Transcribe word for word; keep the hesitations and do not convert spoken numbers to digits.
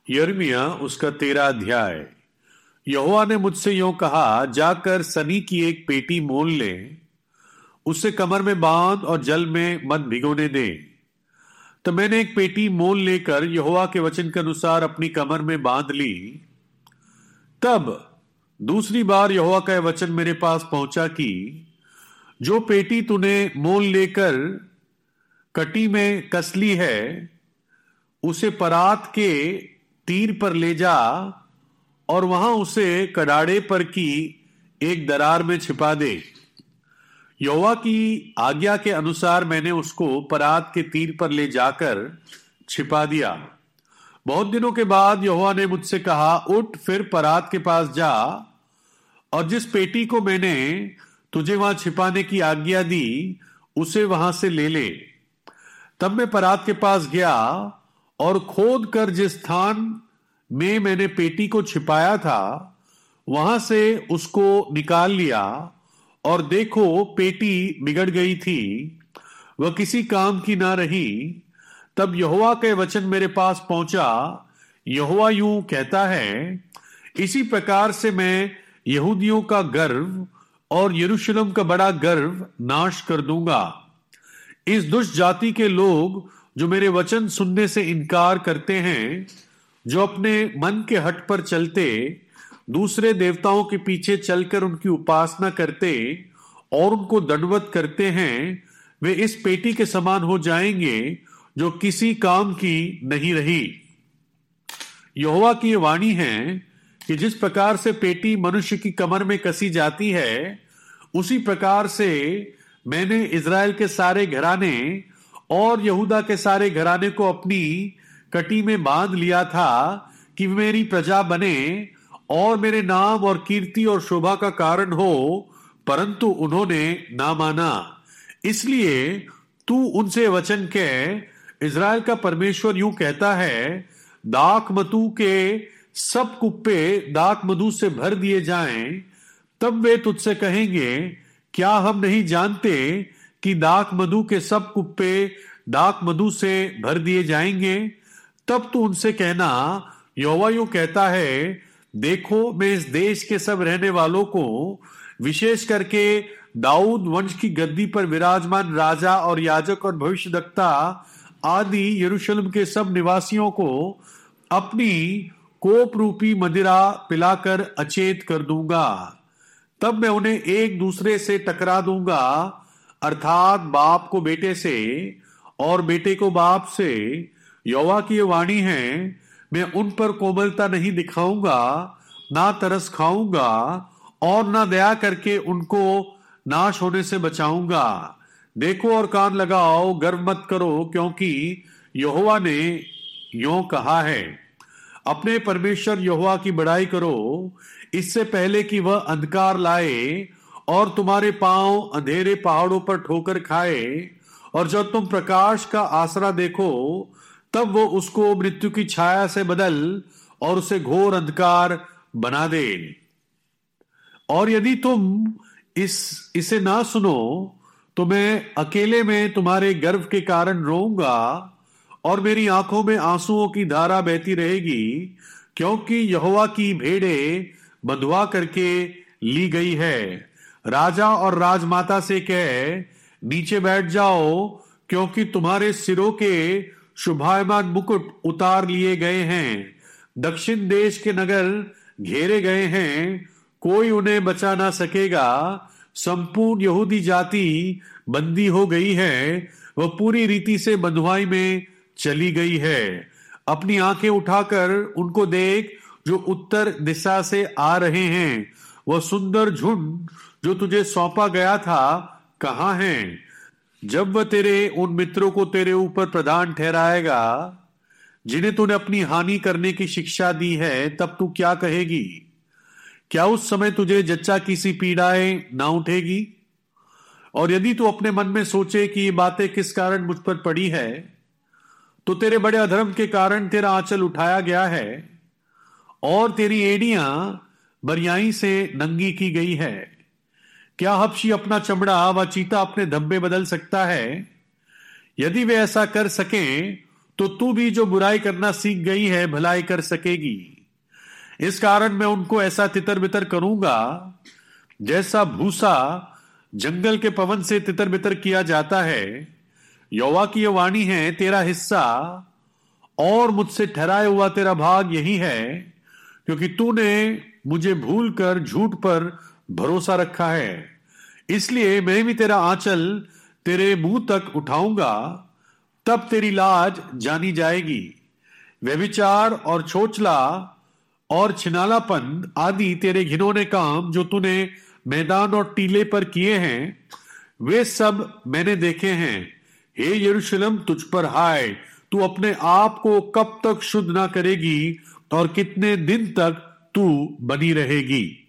यिर्मयाह उसका तेरा अध्याय। यहोवा ने मुझसे यूं कहा, जाकर सनी की एक पेटी मोल ले, उसे कमर में बांध और जल में मत भिगोने दे। तो मैंने एक पेटी मोल लेकर यहोवा के वचन के अनुसार अपनी कमर में बांध ली। तब दूसरी बार यहोवा का यह वचन मेरे पास पहुंचा कि जो पेटी तूने मोल लेकर कटी में कस ली है, उसे परात के तीर पर ले जा और वहां उसे कड़ाड़े पर की एक दरार में छिपा दे। यहोवा की आज्ञा के अनुसार मैंने उसको परात के तीर पर ले जाकर छिपा दिया। बहुत दिनों के बाद यहोवा ने मुझसे कहा, उठ, फिर परात के पास जा और जिस पेटी को मैंने तुझे वहां छिपाने की आज्ञा दी, उसे वहां से ले ले। तब मैं परात के पास गया और खोद कर जिस स्थान में मैंने पेटी को छिपाया था, वहां से उसको निकाल लिया और देखो, पेटी बिगड़ गई थी, वह किसी काम की ना रही। तब यहोवा के वचन मेरे पास पहुंचा। यहोवा यूं कहता है, इसी प्रकार से मैं यहूदियों का गर्व और यरूशलेम का बड़ा गर्व नाश कर दूंगा। इस दुष्ट जाति के लोग जो मेरे वचन सुनने से इनकार करते हैं, जो अपने मन के हट पर चलते, दूसरे देवताओं के पीछे चलकर उनकी उपासना करते और उनको दंडवत करते हैं, वे इस पेटी के समान हो जाएंगे जो किसी काम की नहीं रही। यहोवा की ये वाणी है कि जिस प्रकार से पेटी मनुष्य की कमर में कसी जाती है, उसी प्रकार से मैंने इज़राइल के सारे घराने और यहूदा के सारे घराने को अपनी कटी में बांध लिया था कि मेरी प्रजा बने और मेरे नाम और कीर्ति और शोभा का कारण हो, परंतु उन्होंने ना माना। इसलिए तू उनसे वचन कह, इज़राइल का परमेश्वर यूं कहता है, दाख मधु के सब कुप्पे दाख मधु से भर दिए जाएं, तब वे तुझसे कहेंगे, क्या हम नहीं जानते कि दाख मधु के सब कुप्पे दाख मधु से भर दिए जाएंगे? तब तू उनसे कहना, यहोवा यूं कहता है, देखो, मैं इस देश के सब रहने वालों को, विशेष करके दाऊद वंश की गद्दी पर विराजमान राजा और याजक और भविष्यद्वक्ता आदि यरूशलेम के सब निवासियों को अपनी कोप रूपी मदिरा पिलाकर अचेत कर दूंगा। तब मैं उन्हें एक दूसरे से टकरा दूंगा, अर्थात बाप को बेटे से और बेटे को बाप से। यहोवा की ये वाणी है, मैं उन पर कोमलता नहीं दिखाऊंगा, ना तरस खाऊंगा और ना दया करके उनको नाश होने से बचाऊंगा। देखो और कान लगाओ, गर्व मत करो, क्योंकि यहोवा ने यों कहा है। अपने परमेश्वर यहोवा की बड़ाई करो, इससे पहले कि वह अंधकार लाए और तुम्हारे पांव अंधेरे पहाड़ों पर ठोकर खाए, और जब तुम प्रकाश का आसरा देखो, तब वो उसको मृत्यु की छाया से बदल और उसे घोर अंधकार बना दे। और यदि तुम इस इसे ना सुनो, तो मैं अकेले में तुम्हारे गर्व के कारण रोऊंगा और मेरी आंखों में आंसुओं की धारा बहती रहेगी, क्योंकि यहोवा की भेड़ें बंधुआ करके ली गई है। राजा और राजमाता से कह, नीचे बैठ जाओ, क्योंकि तुम्हारे सिरों के शुभायमान मुकुट उतार लिए गए हैं। दक्षिण देश के नगर घेरे गए हैं, कोई उन्हें बचा ना सकेगा। संपूर्ण यहूदी जाति बंदी हो गई है, वह पूरी रीति से बंधुआई में चली गई है। अपनी आंखें उठाकर उनको देख जो उत्तर दिशा से आ रहे हैं। वह सुंदर झुंड जो तुझे सौंपा गया था कहाँ है? जब वह तेरे उन मित्रों को तेरे ऊपर प्रधान ठहराएगा जिन्हें तूने अपनी हानि करने की शिक्षा दी है, तब तू क्या कहेगी? क्या उस समय तुझे जच्चा की सी पीड़ाएं ना उठेगी? और यदि तू अपने मन में सोचे कि ये बातें किस कारण मुझ पर पड़ी है, तो तेरे बड़े अधर्म के कारण तेरा आंचल उठाया गया है और तेरी एड़ियां बरियाई से नंगी की गई है। क्या हबशी अपना चमड़ा व चीता अपने धब्बे बदल सकता है? यदि वे ऐसा कर सकें तो तू भी जो बुराई करना सीख गई है भलाई कर सकेगी। इस कारण मैं उनको ऐसा तितर बितर करूंगा जैसा भूसा जंगल के पवन से तितर बितर किया जाता है। यहोवा की यह वाणी है, तेरा हिस्सा और मुझसे ठहराया हुआ तेरा भाग यही है, क्योंकि तूने मुझे भूलकर झूठ पर भरोसा रखा है। इसलिए मैं भी तेरा आंचल तेरे मुंह तक उठाऊंगा, तब तेरी लाज जानी जाएगी। व्यभिचार और छोचला और छिनालापन आदि तेरे घिनौने काम जो तूने मैदान और टीले पर किए हैं, वे सब मैंने देखे हैं। हे यरूशलेम, तुझ पर हाय, तू अपने आप को कब तक शुद्ध ना करेगी और कितने दिन तक तू बनी रहेगी।